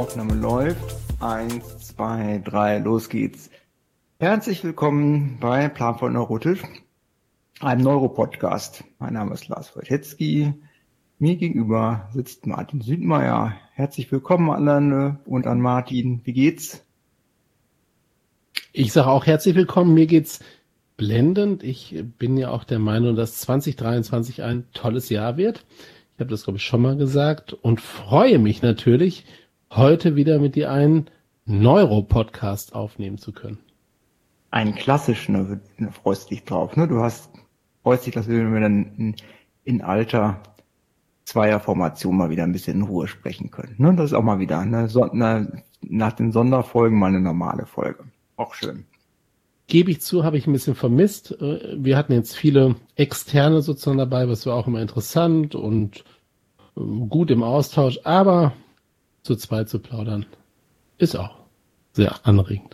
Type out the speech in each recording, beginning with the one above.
Aufnahme läuft. 1, 2, 3, los geht's. Herzlich willkommen bei Plan von Neurotisch, einem Neuropodcast. Mein Name ist Lars Wojtecki. Mir gegenüber sitzt Martin Südmeier. Herzlich willkommen an Anne und an Martin. Wie geht's? Ich sage auch herzlich willkommen. Mir geht's blendend. Ich bin ja auch der Meinung, dass 2023 ein tolles Jahr wird. Ich habe das, glaube ich, schon mal gesagt und freue mich natürlich, heute wieder mit dir einen Neuro-Podcast aufnehmen zu können. Einen klassischen, da freust du dich drauf, ne? Freust dich, dass wir dann in alter Zweierformation mal wieder ein bisschen in Ruhe sprechen können. Ne? Das ist auch mal wieder nach den Sonderfolgen mal eine normale Folge. Auch schön. Gebe ich zu, habe ich ein bisschen vermisst. Wir hatten jetzt viele Externe sozusagen dabei, was war auch immer interessant und gut im Austausch, aber zu zweit zu plaudern ist auch sehr anregend.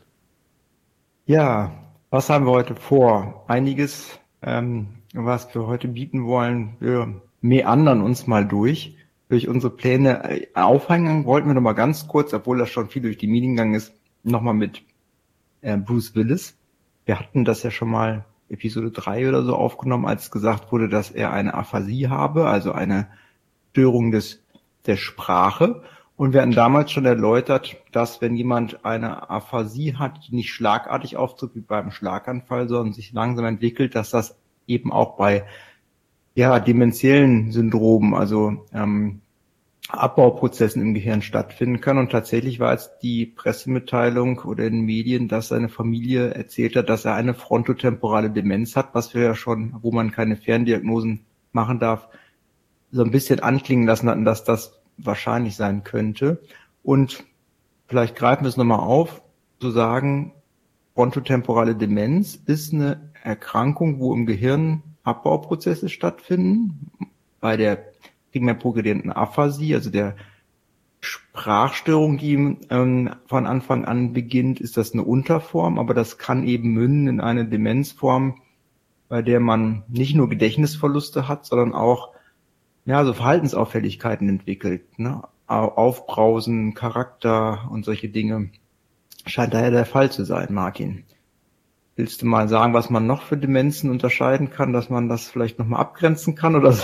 Ja, was haben wir heute vor? Einiges, was wir heute bieten wollen. Wir meandern uns mal durch unsere Pläne. Aufhängen wollten wir noch mal ganz kurz, obwohl das schon viel durch die Medien gegangen ist, nochmal mit Bruce Willis. Wir hatten das ja schon mal Episode 3 oder so aufgenommen, als gesagt wurde, dass er eine Aphasie habe, also eine Störung der Sprache. Und wir hatten damals schon erläutert, dass wenn jemand eine Aphasie hat, die nicht schlagartig auftritt wie beim Schlaganfall, sondern sich langsam entwickelt, dass das eben auch bei dementiellen Syndromen, also Abbauprozessen im Gehirn stattfinden kann. Und tatsächlich war es die Pressemitteilung oder in den Medien, dass seine Familie erzählt hat, dass er eine frontotemporale Demenz hat, was wir ja schon, wo man keine Ferndiagnosen machen darf, so ein bisschen anklingen lassen hatten, dass das wahrscheinlich sein könnte. Und vielleicht greifen wir es nochmal auf, zu sagen, frontotemporale Demenz ist eine Erkrankung, wo im Gehirn Abbauprozesse stattfinden. Bei der primär progredienten Aphasie, also der Sprachstörung, die von Anfang an beginnt, ist das eine Unterform, aber das kann eben münden in eine Demenzform, bei der man nicht nur Gedächtnisverluste hat, sondern auch so Verhaltensauffälligkeiten entwickelt, ne? Aufbrausen, Charakter und solche Dinge. Scheint daher der Fall zu sein, Martin. Willst du mal sagen, was man noch für Demenzen unterscheiden kann, dass man das vielleicht nochmal abgrenzen kann, oder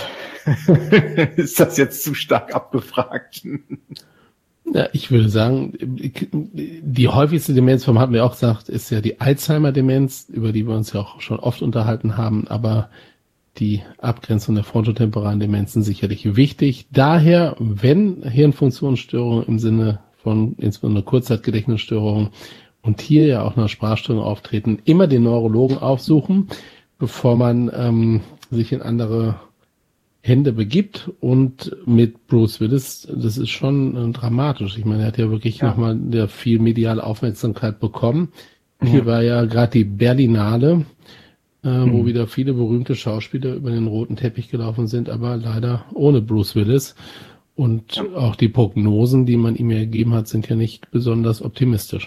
ist das jetzt zu stark abgefragt? Ja, ich würde sagen, die häufigste Demenzform, hatten wir auch gesagt, ist ja die Alzheimer-Demenz, über die wir uns ja auch schon oft unterhalten haben, aber die Abgrenzung der frontotemporalen Demenzen sicherlich wichtig. Daher, wenn Hirnfunktionsstörungen im Sinne von insbesondere Kurzzeitgedächtnisstörungen und hier ja auch noch Sprachstörungen auftreten, immer den Neurologen aufsuchen, bevor man sich in andere Hände begibt. Und mit Bruce Willis, das ist schon dramatisch. Ich meine, er hat ja wirklich nochmal viel mediale Aufmerksamkeit bekommen. Hier war ja gerade die Berlinale, wo wieder viele berühmte Schauspieler über den roten Teppich gelaufen sind, aber leider ohne Bruce Willis. Und auch die Prognosen, die man ihm ja gegeben hat, sind ja nicht besonders optimistisch.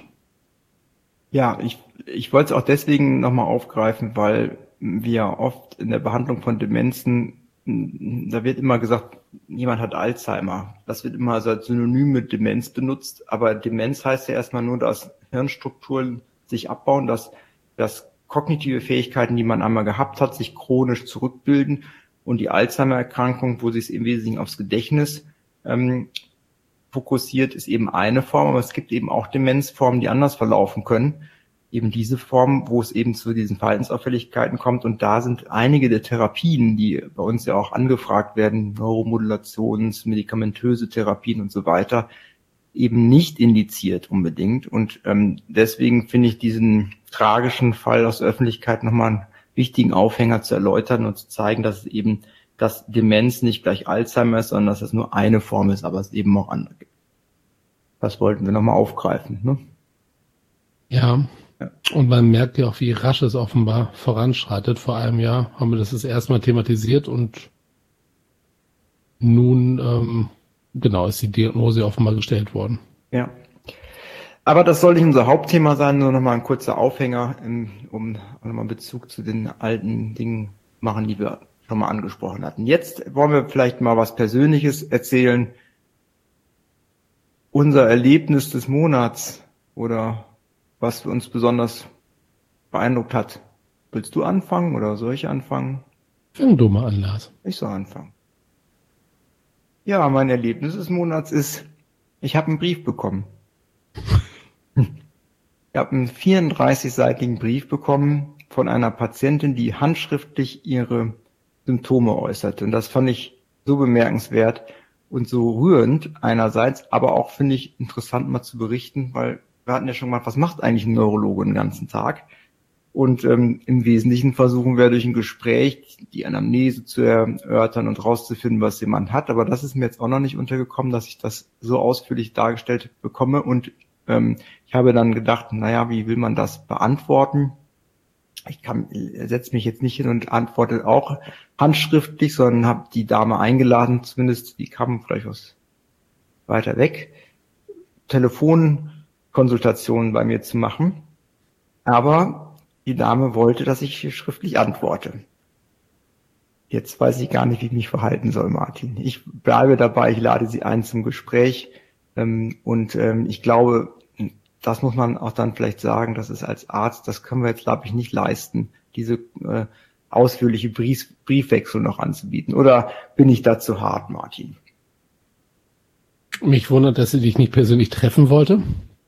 Ja, ich wollte es auch deswegen nochmal aufgreifen, weil wir oft in der Behandlung von Demenzen, da wird immer gesagt, jemand hat Alzheimer. Das wird immer so als Synonym mit Demenz benutzt, aber Demenz heißt ja erstmal nur, dass Hirnstrukturen sich abbauen, dass kognitive Fähigkeiten, die man einmal gehabt hat, sich chronisch zurückbilden, und die Alzheimer-Erkrankung, wo sich es im Wesentlichen aufs Gedächtnis fokussiert, ist eben eine Form, aber es gibt eben auch Demenzformen, die anders verlaufen können. Eben diese Form, wo es eben zu diesen Verhaltensauffälligkeiten kommt, und da sind einige der Therapien, die bei uns ja auch angefragt werden, Neuromodulations-, medikamentöse Therapien und so weiter, eben nicht indiziert unbedingt. Und deswegen finde ich diesen tragischen Fall aus der Öffentlichkeit nochmal einen wichtigen Aufhänger zu erläutern und zu zeigen, dass es eben, dass Demenz nicht gleich Alzheimer ist, sondern dass es nur eine Form ist, aber es eben auch andere gibt. Das wollten wir nochmal aufgreifen, ne? Ja, und man merkt ja auch, wie rasch es offenbar voranschreitet. Vor einem Jahr haben wir das erste Mal thematisiert und nun ist die Diagnose offenbar gestellt worden. Ja. Aber das soll nicht unser Hauptthema sein, nur nochmal ein kurzer Aufhänger, um nochmal Bezug zu den alten Dingen machen, die wir schon mal angesprochen hatten. Jetzt wollen wir vielleicht mal was Persönliches erzählen. unser Erlebnis des Monats oder was uns besonders beeindruckt hat. Willst du anfangen oder soll ich anfangen? Fang du mal an, Lars. Ich soll anfangen. Ja, mein Erlebnis des Monats ist, ich habe einen Brief bekommen. Ich habe einen 34-seitigen Brief bekommen von einer Patientin, die handschriftlich ihre Symptome äußerte. Und das fand ich so bemerkenswert und so rührend einerseits, aber auch finde ich interessant mal zu berichten, weil wir hatten ja schon mal, was macht eigentlich ein Neurologe den ganzen Tag? Und im Wesentlichen versuchen wir durch ein Gespräch die Anamnese zu erörtern und rauszufinden, was jemand hat. Aber das ist mir jetzt auch noch nicht untergekommen, dass ich das so ausführlich dargestellt bekomme. Und ich habe dann gedacht, naja, wie will man das beantworten? Ich setze mich jetzt nicht hin und antworte auch handschriftlich, sondern habe die Dame eingeladen, zumindest die kam vielleicht aus weiter weg, Telefonkonsultationen bei mir zu machen. Aber die Dame wollte, dass ich schriftlich antworte. Jetzt weiß ich gar nicht, wie ich mich verhalten soll, Martin. Ich bleibe dabei, ich lade Sie ein zum Gespräch. Ich glaube, das muss man auch dann vielleicht sagen, das ist als Arzt, das können wir jetzt, glaube ich, nicht leisten, diese ausführliche Briefwechsel noch anzubieten. Oder bin ich da zu hart, Martin? Mich wundert, dass sie dich nicht persönlich treffen wollte.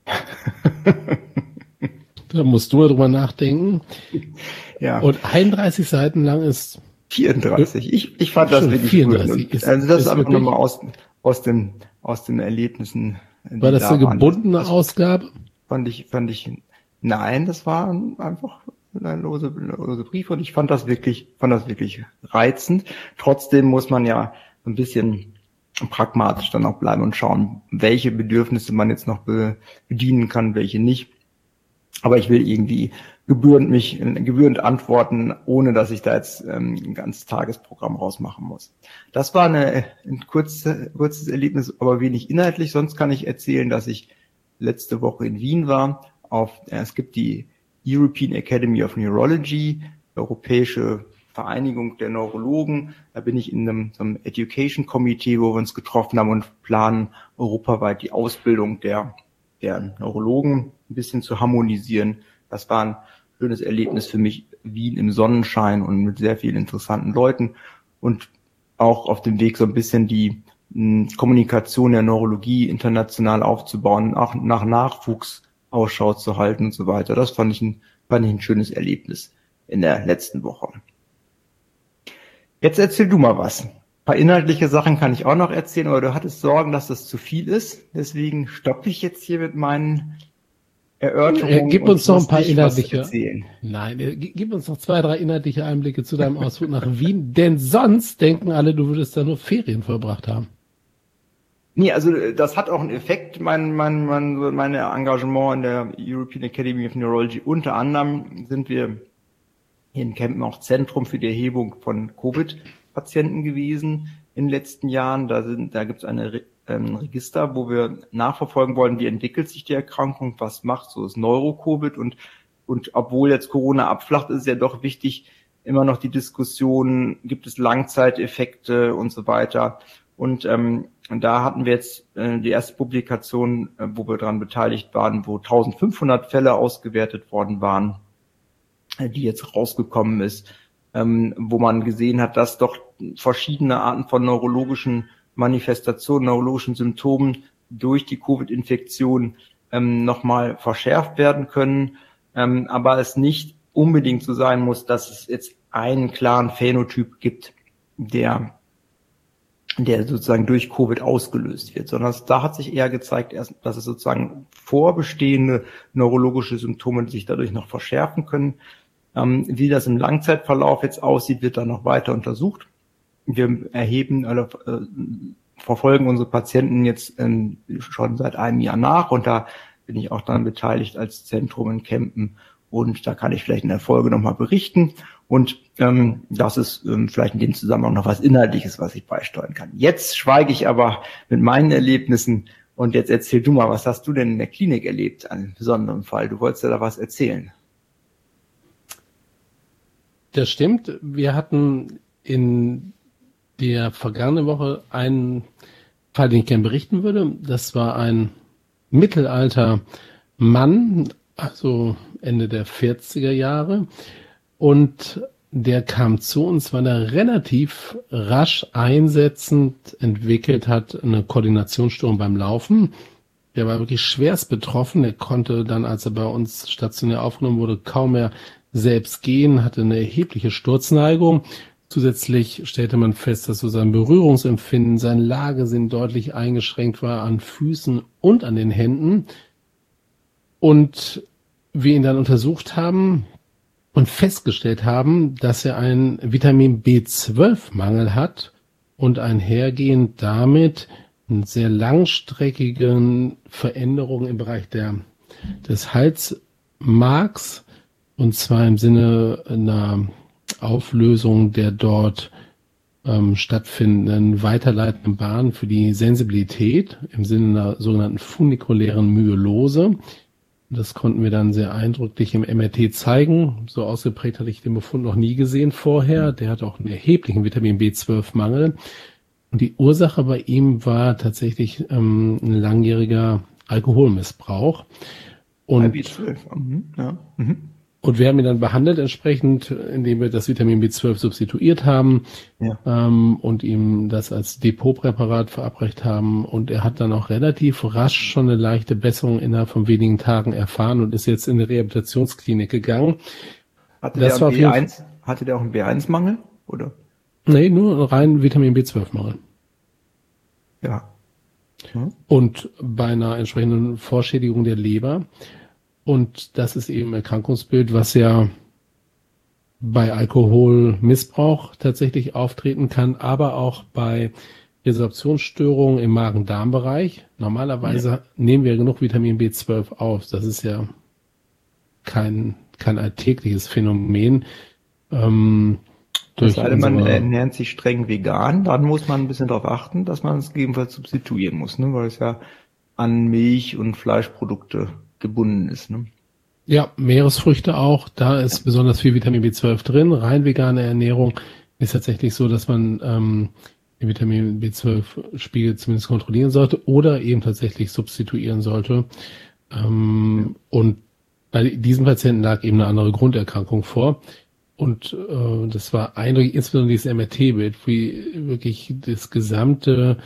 Da musst du mal drüber nachdenken. Ja. Und 31 Seiten lang ist 34. Ich fand das wirklich 34. Also das ist einfach nochmal aus den Erlebnissen. War das eine gebundene Ausgabe? Fand ich, nein, das war einfach ein lose Brief und ich fand das wirklich reizend. Trotzdem muss man ja ein bisschen pragmatisch dann auch bleiben und schauen, welche Bedürfnisse man jetzt noch bedienen kann, welche nicht. Aber ich will irgendwie gebührend antworten, ohne dass ich da jetzt ein ganzes Tagesprogramm rausmachen muss. Das war ein kurzes Erlebnis, aber wenig inhaltlich. Sonst kann ich erzählen, dass ich letzte Woche in Wien war. Es gibt die European Academy of Neurology, europäische Vereinigung der Neurologen. Da bin ich in so einem Education Committee, wo wir uns getroffen haben und planen, europaweit die Ausbildung der Neurologen ein bisschen zu harmonisieren. Das war ein schönes Erlebnis für mich, Wien im Sonnenschein und mit sehr vielen interessanten Leuten und auch auf dem Weg so ein bisschen die Kommunikation der Neurologie international aufzubauen, auch nach Nachwuchs Ausschau zu halten und so weiter. Das fand ich ein schönes Erlebnis in der letzten Woche. Jetzt erzähl du mal was. Ein paar inhaltliche Sachen kann ich auch noch erzählen, aber du hattest Sorgen, dass das zu viel ist. Deswegen stoppe ich jetzt hier mit meinen Erörterungen. Gib uns noch ein paar inhaltliche. Gib uns noch 2, 3 inhaltliche Einblicke zu deinem Ausflug nach Wien, denn sonst denken alle, du würdest da nur Ferien verbracht haben. Nee, also das hat auch einen Effekt, mein Engagement in der European Academy of Neurology. Unter anderem sind wir hier in Kempen auch Zentrum für die Erhebung von Covid-Patienten gewesen in den letzten Jahren. Da gibt es ein Register, wo wir nachverfolgen wollen, wie entwickelt sich die Erkrankung, was macht so das Neuro-Covid und obwohl jetzt Corona abflacht, ist es ja doch wichtig, immer noch die Diskussion, gibt es Langzeiteffekte und so weiter. Und da hatten wir jetzt die erste Publikation, wo wir daran beteiligt waren, wo 1500 Fälle ausgewertet worden waren, die jetzt rausgekommen ist, wo man gesehen hat, dass doch verschiedene Arten von neurologischen Manifestationen, neurologischen Symptomen durch die Covid-Infektion nochmal verschärft werden können, aber es nicht unbedingt so sein muss, dass es jetzt einen klaren Phänotyp gibt, der sozusagen durch Covid ausgelöst wird, sondern da hat sich eher gezeigt, dass es sozusagen vorbestehende neurologische Symptome sich dadurch noch verschärfen können. Wie das im Langzeitverlauf jetzt aussieht, wird dann noch weiter untersucht. Wir verfolgen unsere Patienten jetzt schon seit einem Jahr nach und da bin ich auch daran beteiligt als Zentrum in Kempen und da kann ich vielleicht in der Folge nochmal berichten und das ist vielleicht in dem Zusammenhang noch was Inhaltliches, was ich beisteuern kann. Jetzt schweige ich aber mit meinen Erlebnissen und jetzt erzähl du mal, was hast du denn in der Klinik erlebt, an einem besonderen Fall? Du wolltest ja da was erzählen. Das stimmt. Wir hatten in der vergangenen Woche einen Fall, den ich gerne berichten würde. Das war ein mittelalter Mann, also Ende der 40er Jahre. Und der kam zu uns, weil er relativ rasch einsetzend entwickelt hat, eine Koordinationsstörung beim Laufen. Der war wirklich schwerst betroffen. Er konnte dann, als er bei uns stationär aufgenommen wurde, kaum mehr selbst gehen, hatte eine erhebliche Sturzneigung. Zusätzlich stellte man fest, dass so sein Berührungsempfinden, sein Lagesinn deutlich eingeschränkt war an Füßen und an den Händen. Und wir ihn dann untersucht haben und festgestellt haben, dass er einen Vitamin B12-Mangel hat und einhergehend damit eine sehr langstreckigen Veränderungen im Bereich des Halsmarks, und zwar im Sinne einer Auflösung der dort stattfindenden weiterleitenden Bahnen für die Sensibilität im Sinne einer sogenannten funikulären Myelose. Das konnten wir dann sehr eindrücklich im MRT zeigen. So ausgeprägt hatte ich den Befund noch nie gesehen vorher. Der hat auch einen erheblichen Vitamin B12-Mangel. Und die Ursache bei ihm war tatsächlich ein langjähriger Alkoholmissbrauch. Und B12. Ja. Und wir haben ihn dann behandelt entsprechend, indem wir das Vitamin B12 substituiert haben, und ihm das als Depotpräparat verabreicht haben. Und er hat dann auch relativ rasch schon eine leichte Besserung innerhalb von wenigen Tagen erfahren und ist jetzt in eine Rehabilitationsklinik gegangen. Hatte der auch einen B1-Mangel? Oder? Nee, nur rein Vitamin B12-Mangel. Ja. Und bei einer entsprechenden Vorschädigung der Leber. Und das ist eben ein Erkrankungsbild, was ja bei Alkoholmissbrauch tatsächlich auftreten kann, aber auch bei Resorptionsstörungen im Magen-Darm-Bereich. Normalerweise nehmen wir genug Vitamin B12 auf. Das ist ja kein alltägliches Phänomen. Es sei denn, man ernährt sich streng vegan, dann muss man ein bisschen darauf achten, dass man es gegebenenfalls substituieren muss, ne? Weil es ja an Milch- und Fleischprodukte gebunden ist, ne? Ja, Meeresfrüchte auch, da ist besonders viel Vitamin B12 drin. Rein vegane Ernährung ist tatsächlich so, dass man den Vitamin B12-Spiegel zumindest kontrollieren sollte oder eben tatsächlich substituieren sollte. Und bei diesen Patienten lag eben eine andere Grunderkrankung vor. Und das war eindeutig, insbesondere dieses MRT-Bild, wie wirklich das gesamte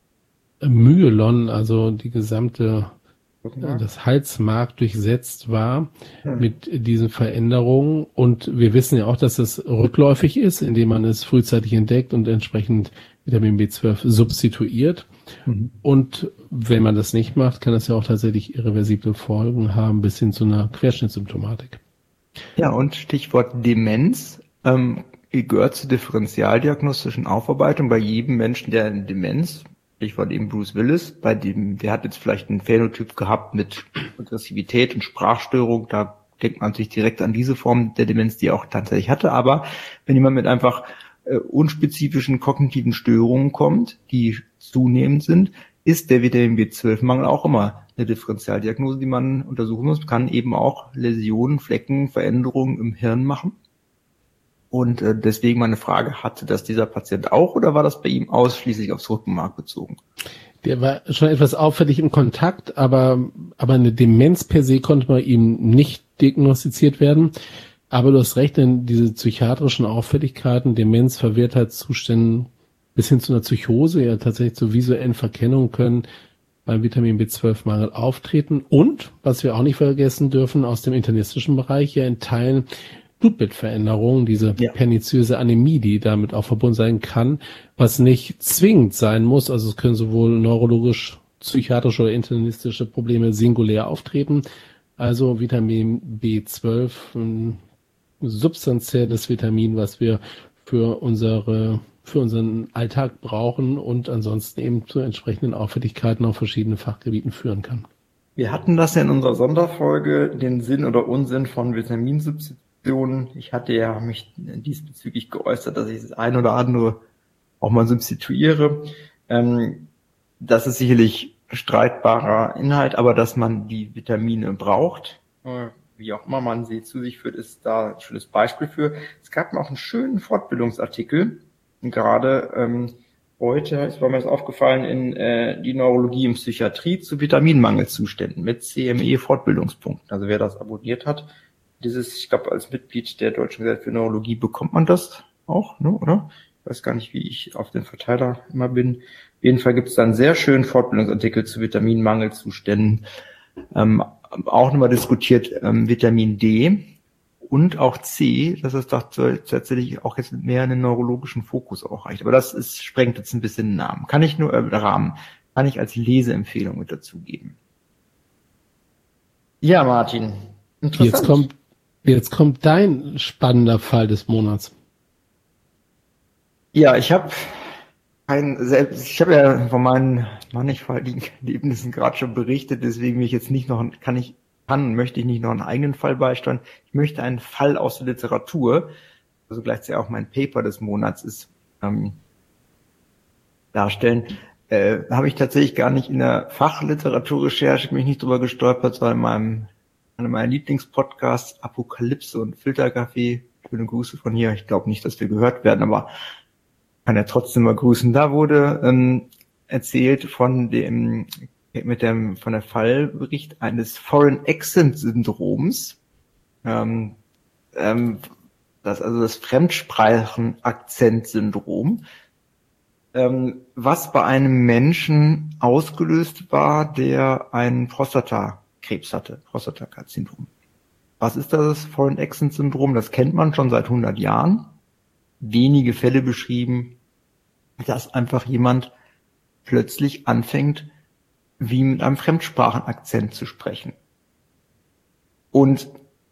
Myelon, also die gesamte das Halsmark durchsetzt war mit diesen Veränderungen. Und wir wissen ja auch, dass das rückläufig ist, indem man es frühzeitig entdeckt und entsprechend Vitamin B12 substituiert. Und wenn man das nicht macht, kann das ja auch tatsächlich irreversible Folgen haben, bis hin zu einer Querschnittssymptomatik. Ja, und Stichwort Demenz gehört zur differentialdiagnostischen Aufarbeitung bei jedem Menschen, der eine Demenz, Stichwort eben Bruce Willis, der hat jetzt vielleicht einen Phänotyp gehabt mit Aggressivität und Sprachstörung, da denkt man sich direkt an diese Form der Demenz, die er auch tatsächlich hatte. Aber wenn jemand mit einfach unspezifischen kognitiven Störungen kommt, die zunehmend sind, ist der Vitamin B12-Mangel auch immer eine Differentialdiagnose, die man untersuchen muss, kann eben auch Läsionen, Flecken, Veränderungen im Hirn machen. Und deswegen meine Frage, hatte das dieser Patient auch oder war das bei ihm ausschließlich aufs Rückenmark bezogen? Der war schon etwas auffällig im Kontakt, aber eine Demenz per se konnte bei ihm nicht diagnostiziert werden. Aber du hast recht, denn diese psychiatrischen Auffälligkeiten, Demenz, Verwirrtheitszuständen bis hin zu einer Psychose, ja tatsächlich zur visuellen Verkennung können beim Vitamin B12-Mangel auftreten. Und, was wir auch nicht vergessen dürfen, aus dem internistischen Bereich ja in Teilen Blutbildveränderungen, diese perniziöse Anämie, die damit auch verbunden sein kann, was nicht zwingend sein muss. Also es können sowohl neurologisch, psychiatrische oder internistische Probleme singulär auftreten. Also Vitamin B12, ein substanzielles Vitamin, was wir für unseren Alltag brauchen und ansonsten eben zu entsprechenden Auffälligkeiten auf verschiedenen Fachgebieten führen kann. Wir hatten das ja in unserer Sonderfolge, den Sinn oder Unsinn von Vitaminsubstitutionen. Ich hatte ja mich diesbezüglich geäußert, dass ich das ein oder andere auch mal substituiere. Das ist sicherlich streitbarer Inhalt, aber dass man die Vitamine braucht, wie auch immer man sie zu sich führt, ist da ein schönes Beispiel für. Es gab noch einen schönen Fortbildungsartikel, gerade heute, ist mir das aufgefallen, in die Neurologie und Psychiatrie zu Vitaminmangelzuständen mit CME-Fortbildungspunkten. Also wer das abonniert hat, ich glaube, als Mitglied der Deutschen Gesellschaft für Neurologie bekommt man das auch, ne, oder? Ich weiß gar nicht, wie ich auf den Verteiler immer bin. Auf jeden Fall gibt es da einen sehr schönen Fortbildungsartikel zu Vitaminmangelzuständen. Auch nochmal diskutiert Vitamin D und auch C, dass es doch tatsächlich auch jetzt mehr einen neurologischen Fokus auch reicht. Aber das sprengt jetzt ein bisschen den Rahmen. Kann ich als Leseempfehlung mit dazugeben. Ja, Martin. Interessant. Jetzt kommt dein spannender Fall des Monats. Ja, ich habe ja von meinen mannigfaltigen Erlebnissen gerade schon berichtet, deswegen möchte ich nicht noch einen eigenen Fall beisteuern. Ich möchte einen Fall aus der Literatur, also gleichzeitig auch mein Paper des Monats ist, darstellen. Habe ich tatsächlich gar nicht in der Fachliteraturrecherche mich nicht drüber gestolpert, sondern einer meiner Lieblingspodcasts, Apokalypse und Filterkaffee. Schöne Grüße von hier. Ich glaube nicht, dass wir gehört werden, aber kann ja trotzdem mal grüßen. Da wurde erzählt von der Fallbericht eines Foreign Accent Syndroms, das Fremdsprachen-Akzent-Syndrom, was bei einem Menschen ausgelöst war, der einen Prostatakrebs hatte, Prostatakarzinom. Was ist das Foreign Accent Syndrom? Das kennt man schon seit 100 Jahren. Wenige Fälle beschrieben, dass einfach jemand plötzlich anfängt, wie mit einem Fremdsprachenakzent zu sprechen. Und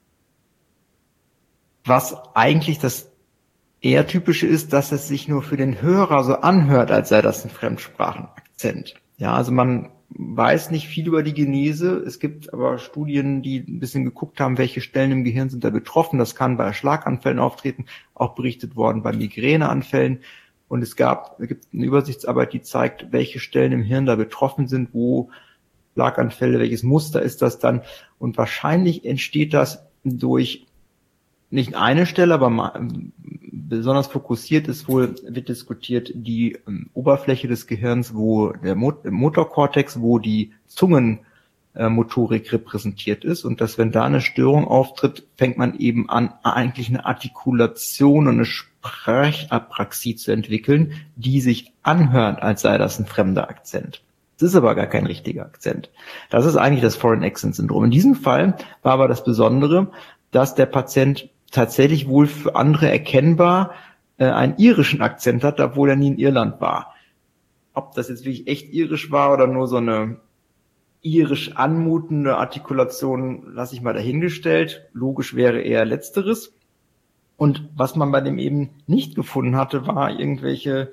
was eigentlich das eher typische ist, dass es sich nur für den Hörer so anhört, als sei das ein Fremdsprachenakzent. Ja, also man weiß nicht viel über die Genese. Es gibt aber Studien, die ein bisschen geguckt haben, welche Stellen im Gehirn sind da betroffen. Das kann bei Schlaganfällen auftreten, auch berichtet worden bei Migräneanfällen. Und es gibt eine Übersichtsarbeit, die zeigt, welche Stellen im Hirn da betroffen sind, wo Schlaganfälle, welches Muster ist das dann. Und wahrscheinlich entsteht das durch nicht eine Stelle, aber besonders fokussiert wird diskutiert die Oberfläche des Gehirns, wo der Motorkortex, wo die Zungenmotorik repräsentiert ist, und dass, wenn da eine Störung auftritt, fängt man eben an, eigentlich eine Artikulation und eine Sprechapraxie zu entwickeln, die sich anhört, als sei das ein fremder Akzent. Das ist aber gar kein richtiger Akzent. Das ist eigentlich das Foreign Accent Syndrom. In diesem Fall war aber das Besondere, dass der Patient tatsächlich wohl für andere erkennbar einen irischen Akzent hat, obwohl er nie in Irland war. Ob das jetzt wirklich echt irisch war oder nur so eine irisch anmutende Artikulation, lasse ich mal dahingestellt. Logisch wäre eher Letzteres. Und was man bei dem eben nicht gefunden hatte, war irgendwelche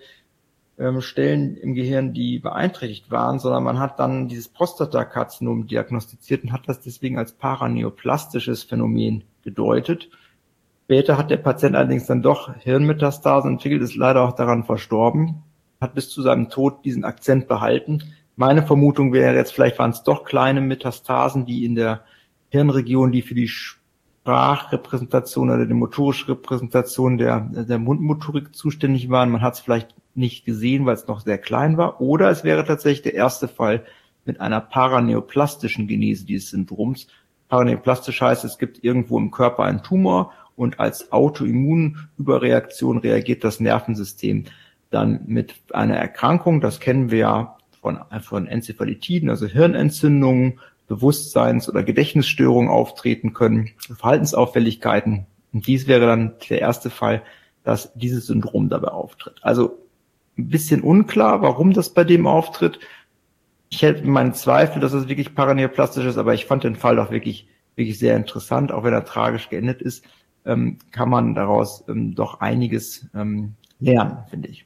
Stellen im Gehirn, die beeinträchtigt waren, sondern man hat dann dieses Prostatakarzinom diagnostiziert und hat das deswegen als paraneoplastisches Phänomen gedeutet. Später hat der Patient allerdings dann doch Hirnmetastasen entwickelt, ist leider auch daran verstorben, hat bis zu seinem Tod diesen Akzent behalten. Meine Vermutung wäre jetzt, vielleicht waren es doch kleine Metastasen, die in der Hirnregion, die für die Sprachrepräsentation oder die motorische Repräsentation der Mundmotorik zuständig waren. Man hat es vielleicht nicht gesehen, weil es noch sehr klein war. Oder es wäre tatsächlich der erste Fall mit einer paraneoplastischen Genese dieses Syndroms. Paraneoplastisch heißt, es gibt irgendwo im Körper einen Tumor und als Autoimmunüberreaktion reagiert das Nervensystem dann mit einer Erkrankung. Das kennen wir ja von Enzephalitiden, also Hirnentzündungen, Bewusstseins- oder Gedächtnisstörungen auftreten können, Verhaltensauffälligkeiten. Und dies wäre dann der erste Fall, dass dieses Syndrom dabei auftritt. Also ein bisschen unklar, warum das bei dem auftritt. Ich hätte meine Zweifel, dass es wirklich paraneoplastisch ist, aber ich fand den Fall doch wirklich sehr interessant. Auch wenn er tragisch geendet ist, kann man daraus doch einiges lernen, finde ich.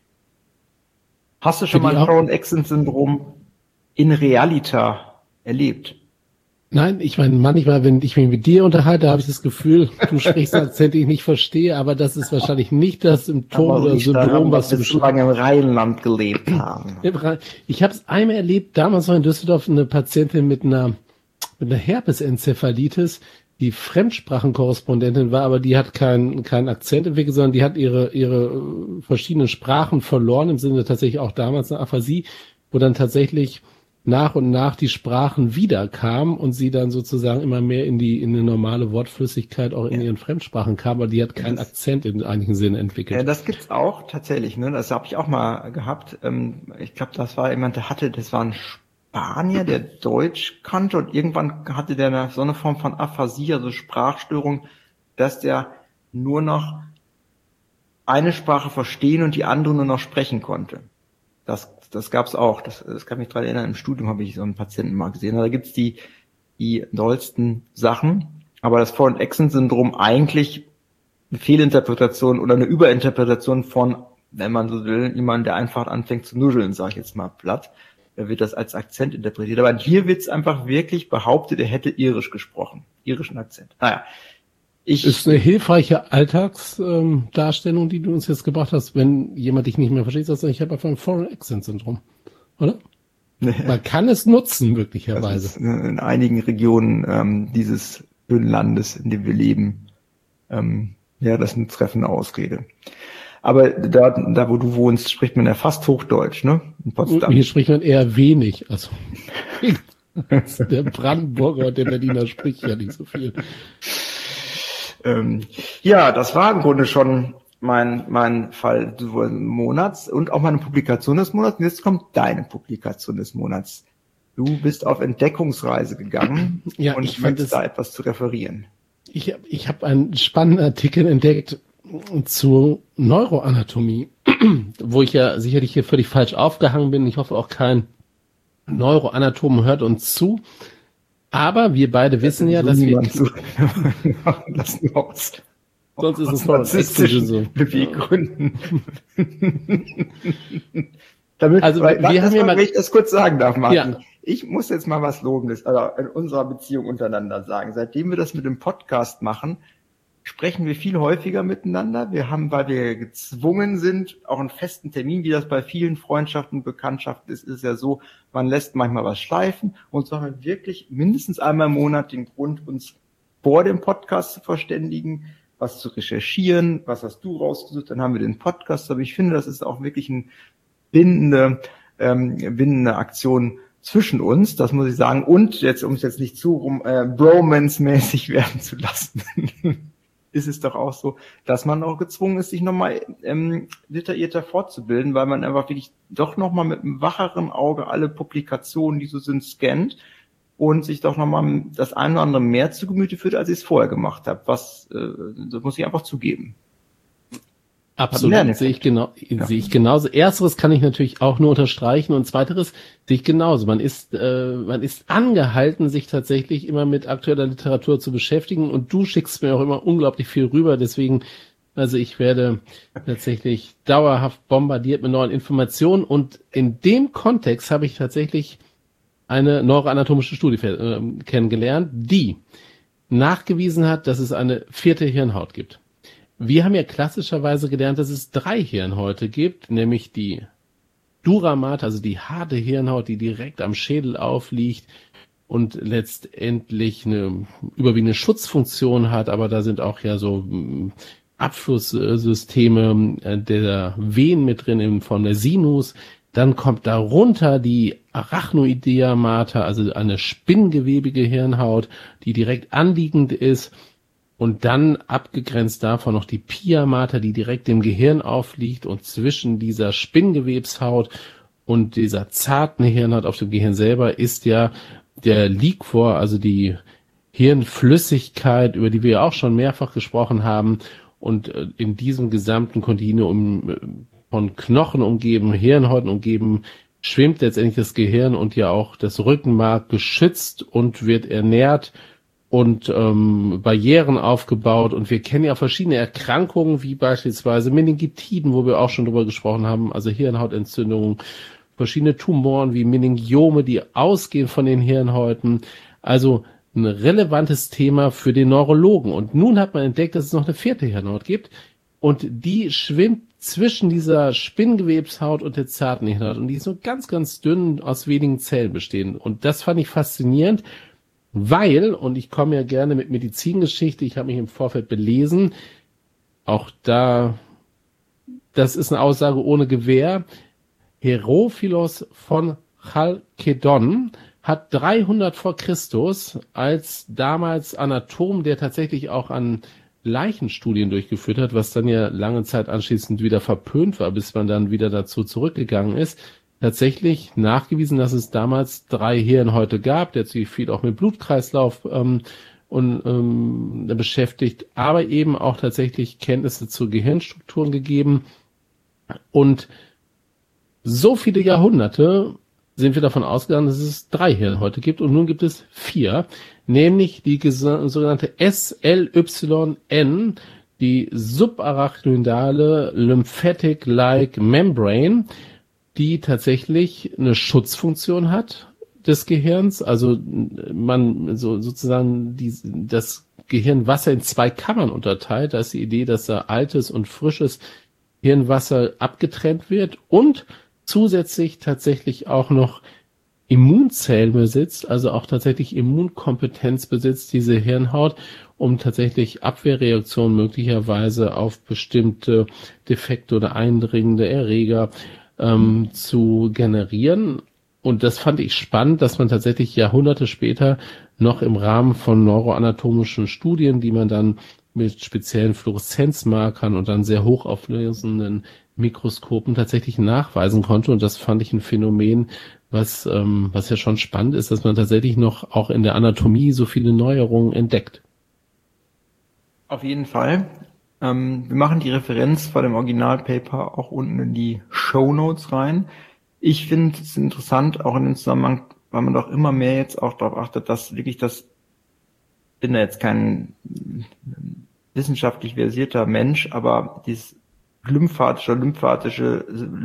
Hast du schon mal ein Foreign Accent Syndrom in Realita erlebt? Nein, ich meine, manchmal, wenn ich mich mit dir unterhalte, habe ich das Gefühl, du sprichst Akzent, den ich nicht verstehe, aber das ist wahrscheinlich nicht das Symptom oder Syndrom, was du so lange im Rheinland gelebt haben. Ich habe es einmal erlebt, damals war in Düsseldorf eine Patientin mit einer Herpesenzephalitis, die Fremdsprachenkorrespondentin war, aber die hat keinen Akzent entwickelt, sondern die hat ihre verschiedenen Sprachen verloren, im Sinne tatsächlich auch damals eine Aphasie, wo dann tatsächlich nach und nach die Sprachen wiederkamen und sie dann sozusagen immer mehr in eine normale Wortflüssigkeit auch in ihren Fremdsprachen kam, aber die hat keinen Akzent in einigen Sinne entwickelt. Ja, das gibt's auch tatsächlich, ne? Das habe ich auch mal gehabt. Ich glaube, das war jemand, das war ein Spanier, der Deutsch kannte und irgendwann hatte der so eine Form von Aphasie, also Sprachstörung, dass der nur noch eine Sprache verstehen und die andere nur noch sprechen konnte. Das gab's auch. Das kann mich dran erinnern. Im Studium habe ich so einen Patienten mal gesehen. Da gibt's die dollsten Sachen. Aber das Vor- und Exen-Syndrom eigentlich eine Fehlinterpretation oder eine Überinterpretation von, wenn man so will, jemand, der einfach anfängt zu nuscheln, sage ich jetzt mal platt. Da wird das als Akzent interpretiert. Aber hier wird's einfach wirklich behauptet, er hätte irisch gesprochen. Irischen Akzent. Naja. Ist eine hilfreiche Alltagsdarstellung, die du uns jetzt gebracht hast, wenn jemand dich nicht mehr versteht, sagst du, ich habe einfach ein Foreign Accent Syndrom, oder? Man kann es nutzen, möglicherweise. In einigen Regionen dieses schönen Landes, in dem wir leben, das ist eine treffende Ausrede. Aber da wo du wohnst, spricht man ja fast Hochdeutsch, ne? In Potsdam. Hier spricht man eher wenig. Also der Brandenburger und der Berliner spricht ja nicht so viel. Das war im Grunde schon mein Fall des Monats und auch meine Publikation des Monats. Und jetzt kommt deine Publikation des Monats. Du bist auf Entdeckungsreise gegangen und ich möchte da etwas zu referieren. Ich habe einen spannenden Artikel entdeckt zur Neuroanatomie, wo ich ja sicherlich hier völlig falsch aufgehangen bin. Ich hoffe auch kein Neuroanatom hört uns zu. Aber wir beide wissen ja, dass wir... Lassen raus. Sonst ist es noch rassistischen so. Beweggründen. Also wir haben ja mal... Wenn ich das kurz sagen darf, Martin. Ja. Ich muss jetzt mal was Lobendes in unserer Beziehung untereinander sagen. Seitdem wir das mit dem Podcast machen, sprechen wir viel häufiger miteinander. Wir haben, weil wir gezwungen sind, auch einen festen Termin, wie das bei vielen Freundschaften und Bekanntschaften ist ja so, man lässt manchmal was schleifen und so haben wir wirklich mindestens einmal im Monat den Grund, uns vor dem Podcast zu verständigen, was zu recherchieren, was hast du rausgesucht, dann haben wir den Podcast, aber ich finde, das ist auch wirklich eine bindende Aktion zwischen uns, das muss ich sagen, und jetzt, um es jetzt nicht zu Bromance-mäßig werden zu lassen, ist es doch auch so, dass man auch gezwungen ist, sich nochmal detaillierter fortzubilden, weil man einfach wirklich doch nochmal mit einem wacheren Auge alle Publikationen, die so sind, scannt und sich doch nochmal das eine oder andere mehr zu Gemüte führt, als ich es vorher gemacht habe. Das muss ich einfach zugeben. Absolut, sehe ich genauso. Ersteres kann ich natürlich auch nur unterstreichen und zweiteres sehe ich genauso. Man ist angehalten, sich tatsächlich immer mit aktueller Literatur zu beschäftigen und du schickst mir auch immer unglaublich viel rüber, deswegen, also ich werde tatsächlich dauerhaft bombardiert mit neuen Informationen und in dem Kontext habe ich tatsächlich eine neuroanatomische Studie kennengelernt, die nachgewiesen hat, dass es eine 4. Hirnhaut gibt. Wir haben ja klassischerweise gelernt, dass es 3 Hirnhäute gibt, nämlich die Dura Mater, also die harte Hirnhaut, die direkt am Schädel aufliegt und letztendlich eine überwiegende Schutzfunktion hat, aber da sind auch ja so Abflusssysteme der Venen mit drin in Form der Sinus. Dann kommt darunter die Arachnoidea Mater, also eine spinngewebige Hirnhaut, die direkt anliegend ist. Und dann abgegrenzt davon noch die Pia Mater, die direkt im Gehirn aufliegt und zwischen dieser Spinngewebshaut und dieser zarten Hirnhaut auf dem Gehirn selber ist ja der Liquor, also die Hirnflüssigkeit, über die wir ja auch schon mehrfach gesprochen haben. Und in diesem gesamten Kontinuum von Knochen umgeben, Hirnhäuten umgeben, schwimmt letztendlich das Gehirn und ja auch das Rückenmark geschützt und wird ernährt und Barrieren aufgebaut. Und wir kennen ja verschiedene Erkrankungen, wie beispielsweise Meningitiden, wo wir auch schon drüber gesprochen haben, also Hirnhautentzündungen, verschiedene Tumoren wie Meningiome, die ausgehen von den Hirnhäuten. Also ein relevantes Thema für den Neurologen. Und nun hat man entdeckt, dass es noch eine 4. Hirnhaut gibt und die schwimmt zwischen dieser Spinngewebshaut und der zarten Hirnhaut und die ist nur ganz, ganz dünn aus wenigen Zellen bestehend. Und das fand ich faszinierend, Weil, und ich komme ja gerne mit Medizingeschichte, ich habe mich im Vorfeld belesen, auch da, das ist eine Aussage ohne Gewähr, Herophilos von Chalkedon hat 300 vor Christus als damals Anatom, der tatsächlich auch an Leichenstudien durchgeführt hat, was dann ja lange Zeit anschließend wieder verpönt war, bis man dann wieder dazu zurückgegangen ist, tatsächlich nachgewiesen, dass es damals 3 Hirnhäute gab, der sich viel auch mit Blutkreislauf beschäftigt, aber eben auch tatsächlich Kenntnisse zu Gehirnstrukturen gegeben. Und so viele Jahrhunderte sind wir davon ausgegangen, dass es 3 Hirnhäute gibt und nun gibt es 4, nämlich die sogenannte SLYN, die subarachnoidale Lymphatic-like Membrane, die tatsächlich eine Schutzfunktion hat des Gehirns, also man sozusagen das Gehirnwasser in 2 Kammern unterteilt. Da ist die Idee, dass da altes und frisches Hirnwasser abgetrennt wird und zusätzlich tatsächlich auch noch Immunzellen besitzt, also auch tatsächlich Immunkompetenz besitzt, diese Hirnhaut, um tatsächlich Abwehrreaktionen möglicherweise auf bestimmte Defekte oder eindringende Erreger zu generieren. Und das fand ich spannend, dass man tatsächlich Jahrhunderte später noch im Rahmen von neuroanatomischen Studien, die man dann mit speziellen Fluoreszenzmarkern und dann sehr hochauflösenden Mikroskopen tatsächlich nachweisen konnte. Und das fand ich ein Phänomen, was ja schon spannend ist, dass man tatsächlich noch auch in der Anatomie so viele Neuerungen entdeckt. Auf jeden Fall. Wir machen die Referenz vor dem Originalpaper auch unten in die Shownotes rein. Ich finde es interessant, auch in dem Zusammenhang, weil man doch immer mehr jetzt auch darauf achtet, dass wirklich bin da jetzt kein wissenschaftlich versierter Mensch, aber dieses lymphartige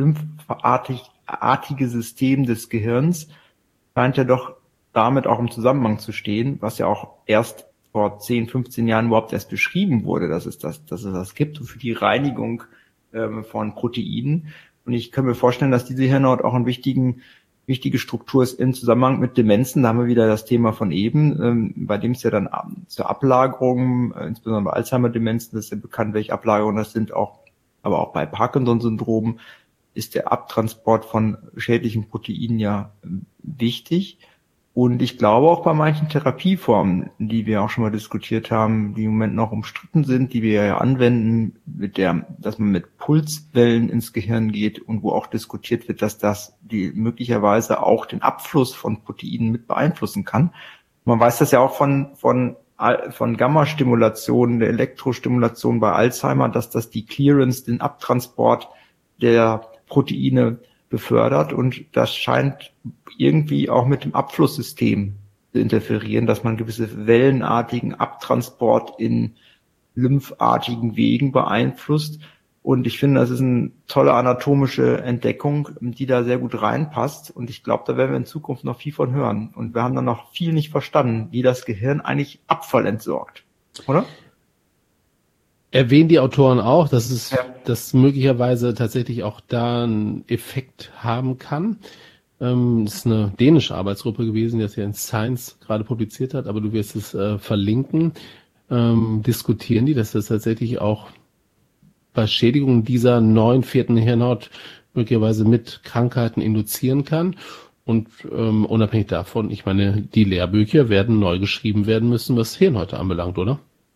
System des Gehirns scheint ja doch damit auch im Zusammenhang zu stehen, was ja auch erst vor 10, 15 Jahren überhaupt erst beschrieben wurde, dass es das gibt, für die Reinigung von Proteinen. Und ich kann mir vorstellen, dass diese Hirnhaut auch eine wichtige Struktur ist im Zusammenhang mit Demenzen. Da haben wir wieder das Thema von eben, bei dem es ja dann zur Ablagerung, insbesondere bei Alzheimer-Demenzen, das ist ja bekannt, welche Ablagerungen das sind, aber auch bei Parkinson-Syndrom ist der Abtransport von schädlichen Proteinen ja wichtig. Und ich glaube auch bei manchen Therapieformen, die wir auch schon mal diskutiert haben, die im Moment noch umstritten sind, die wir ja anwenden, dass man mit Pulswellen ins Gehirn geht und wo auch diskutiert wird, dass das möglicherweise auch den Abfluss von Proteinen mit beeinflussen kann. Man weiß das ja auch von Gamma-Stimulation, der Elektrostimulation bei Alzheimer, dass das die Clearance, den Abtransport der Proteine befördert, und das scheint irgendwie auch mit dem Abflusssystem zu interferieren, dass man gewisse wellenartigen Abtransport in lymphartigen Wegen beeinflusst. Und ich finde, das ist eine tolle anatomische Entdeckung, die da sehr gut reinpasst. Und ich glaube, da werden wir in Zukunft noch viel von hören. Und wir haben dann noch viel nicht verstanden, wie das Gehirn eigentlich Abfall entsorgt. Oder? Erwähnen die Autoren auch, dass das möglicherweise tatsächlich auch da einen Effekt haben kann. Das ist eine dänische Arbeitsgruppe gewesen, die das ja in Science gerade publiziert hat, aber du wirst es verlinken. Diskutieren die, dass das tatsächlich auch bei Schädigungen dieser neuen 4. Hirnhaut möglicherweise mit Krankheiten induzieren kann. Und unabhängig davon, ich meine, die Lehrbücher werden neu geschrieben werden müssen, was Hirnhäute anbelangt, oder?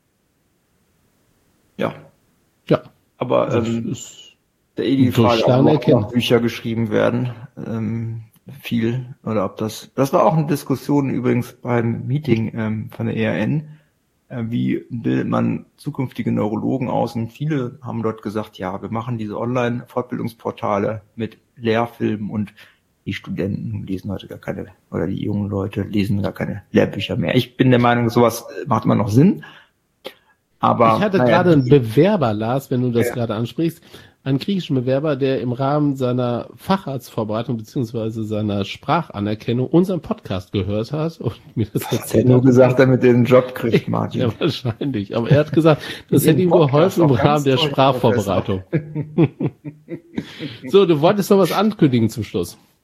Ja. Aber der die Frage, ob noch Bücher geschrieben werden, viel, oder ob das war auch eine Diskussion übrigens beim Meeting von der ERN, wie bildet man zukünftige Neurologen aus, und viele haben dort gesagt, ja, wir machen diese Online-Fortbildungsportale mit Lehrfilmen, und die Studenten lesen heute gar keine, oder die jungen Leute lesen gar keine Lehrbücher mehr. Ich bin der Meinung, sowas macht immer noch Sinn. Aber, ich hatte gerade einen Bewerber, Lars, wenn du das gerade ansprichst, einen griechischen Bewerber, der im Rahmen seiner Facharztvorbereitung beziehungsweise seiner Sprachanerkennung unseren Podcast gehört hat und mir das erzählt hat. Nur gesagt, damit er den Job kriegt, Martin. Ja, wahrscheinlich. Aber er hat gesagt, das hätte ihm geholfen im Rahmen der Sprachvorbereitung. So, du wolltest noch was ankündigen zum Schluss.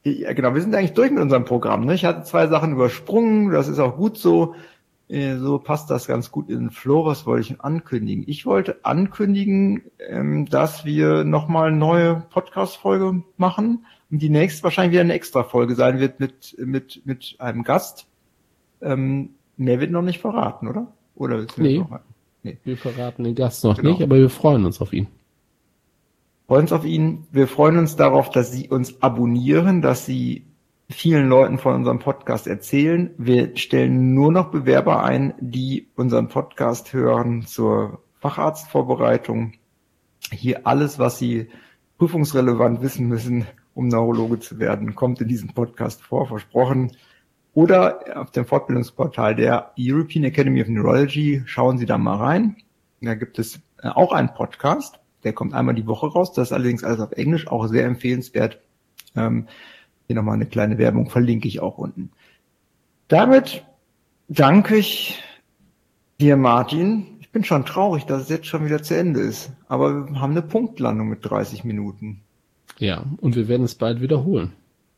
Ja, genau, wir sind eigentlich durch mit unserem Programm. Ne? Ich hatte 2 Sachen übersprungen, das ist auch gut so. So passt das ganz gut in den Flow. Was wollte ich ankündigen? Ich wollte ankündigen, dass wir nochmal eine neue Podcast-Folge machen und die nächste wahrscheinlich wieder eine Extra-Folge sein wird mit einem Gast. Mehr wird noch nicht verraten, oder? Oder willst du Nee, verraten? Nee, wir verraten den Gast noch Genau. nicht, aber wir freuen uns auf ihn. Freuen uns auf ihn. Wir freuen uns darauf, dass Sie uns abonnieren, dass Sie vielen Leuten von unserem Podcast erzählen. Wir stellen nur noch Bewerber ein, die unseren Podcast hören zur Facharztvorbereitung. Hier alles, was Sie prüfungsrelevant wissen müssen, um Neurologe zu werden, kommt in diesem Podcast vor, versprochen. Oder auf dem Fortbildungsportal der European Academy of Neurology, schauen Sie da mal rein. Da gibt es auch einen Podcast, der kommt einmal die Woche raus. Das ist allerdings alles auf Englisch, auch sehr empfehlenswert. Hier nochmal eine kleine Werbung, verlinke ich auch unten. Damit danke ich dir, Martin. Ich bin schon traurig, dass es jetzt schon wieder zu Ende ist. Aber wir haben eine Punktlandung mit 30 Minuten. Ja, und wir werden es bald wiederholen.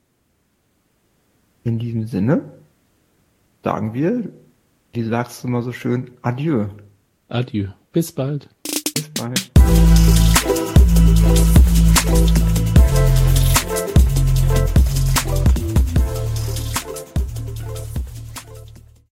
In diesem Sinne sagen wir, wie sagst du mal so schön, adieu. Adieu. Bis bald. Bis bald.